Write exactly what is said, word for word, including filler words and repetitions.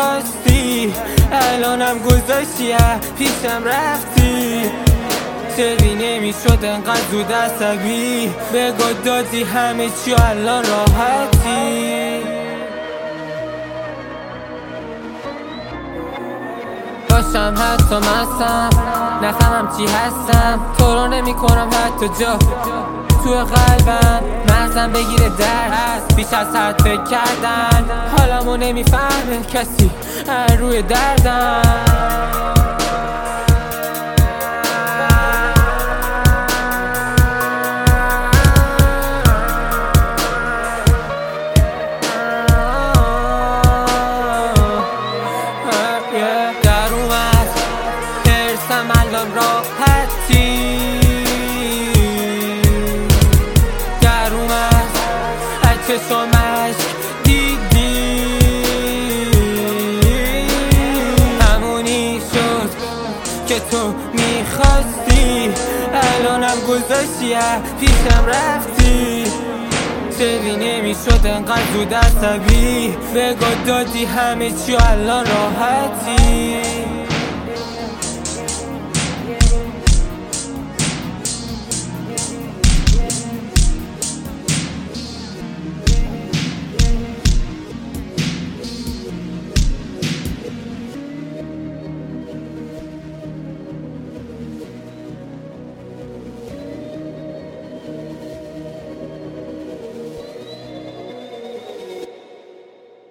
میخواستی الانم گذاشتی پیشم رفتی. چرا نمیشد انقدر زود عصبی بگو دادی همه چی الان راحتی. باشم حتی مستم نفهمم چی هستم تو رو نمی کنم حتی جا تو قلبم مغزم بگیره درد هست بیش از حد فکر کردن حالمو نمیفهمه کسی هر روی دردم. در اومد هرسم الان راحتی در اومد از چشمش دیدی همونی شد که تو میخواستی الانم گذاشتی پیشم رفتی. چرا نمیشد انقدر زود عصبی بگو دادی همه چی الان راحتی.